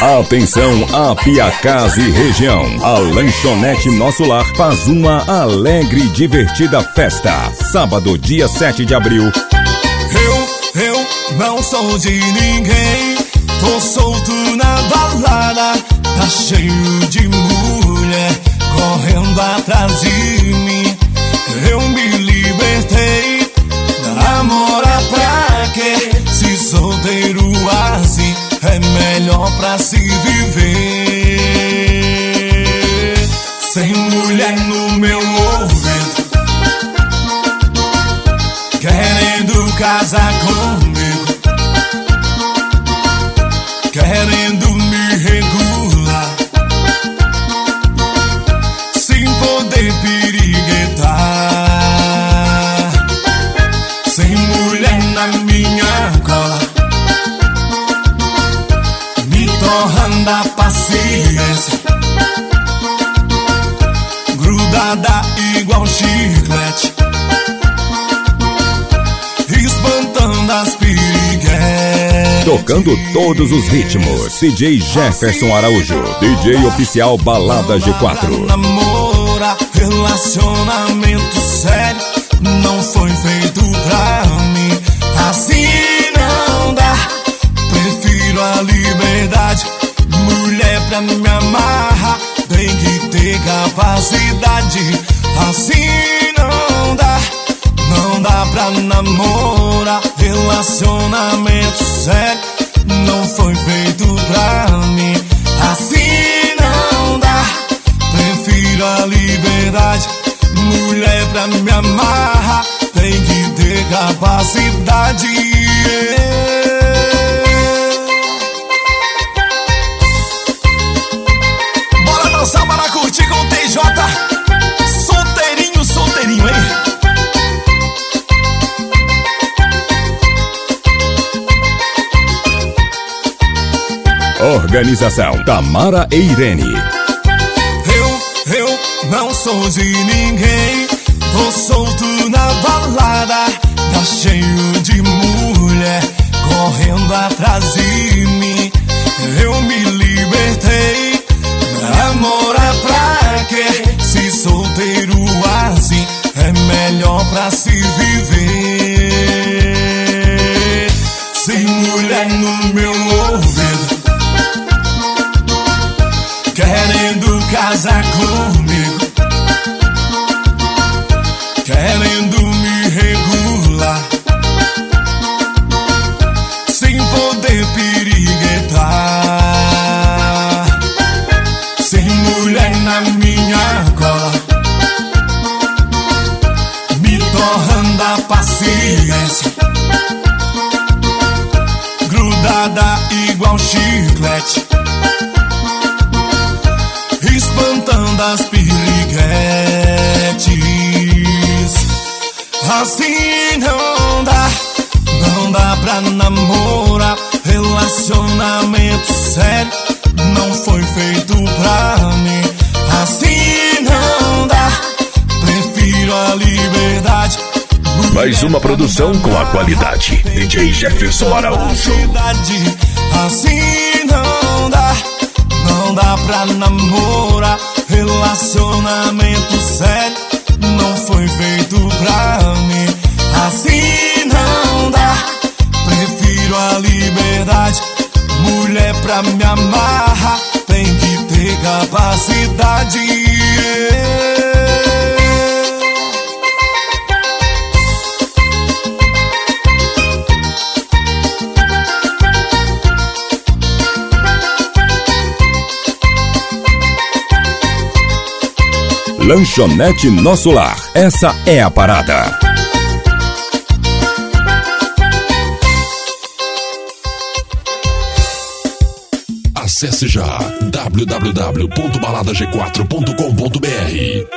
Atenção, Apiacás e região. A lanchonete Nosso Lar faz uma alegre e divertida festa. Sábado, dia 7 de abril. Eu não sou de ninguém. Tô solto na balada. Tá cheio de mulher correndo atrás de mim. Eu me libertei. Namorar pra quê? Se solteiro assim é melhor pra se viver. Sem mulher no meu ouvido, querendo casar comigo, querendo me regular, sem poder piriguetar. Sem mulher na minha cola, me torrando a paciência, grudada igual chiclete, espantando as piriguetes. Tocando todos os ritmos, DJ Jefferson Araújo, DJ oficial Balada G4. Namora, relacionamento sério não foi feito pra mim. Assim não dá, prefiro a liberdade. Mulher pra me amarrar tem que ter capacidade. Assim não dá, não dá pra namorar. Relacionamento sério não foi feito pra mim. Assim não dá, prefiro a liberdade. Mulher pra me amarrar tem que ter capacidade. Bora dançar, bora curtir com o TJ. Solteirinho, solteirinho, hein? Organização Tamara e Irene. Eu não sou de ninguém. Tô solto na balada. Tá cheio de mulher correndo atrás de mim. Eu me libertei. Namorar pra quê? Se solteiro assim é melhor pra se viver. Sem mulher no meu ouvido, querendo casar comigo, querendo me regular, sem poder piriguetar. Sem mulher na minha cola, me torrando a paciência, grudada igual chiclete, espantando as piriguetes. Assim não dá, não dá pra namorar. Relacionamento sério não foi feito pra mim. Assim não dá, prefiro a liberdade. Mais uma produção com a qualidade DJ Jefferson Araújo. Assim não dá, não dá pra namorar. Relacionamento sério não foi feito pra mim. Assim não dá, prefiro a liberdade. Mulher pra me amarrar tem que ter capacidade. Lanchonete Nosso Lar, essa é a parada. Acesse já www.baladag4.com.br.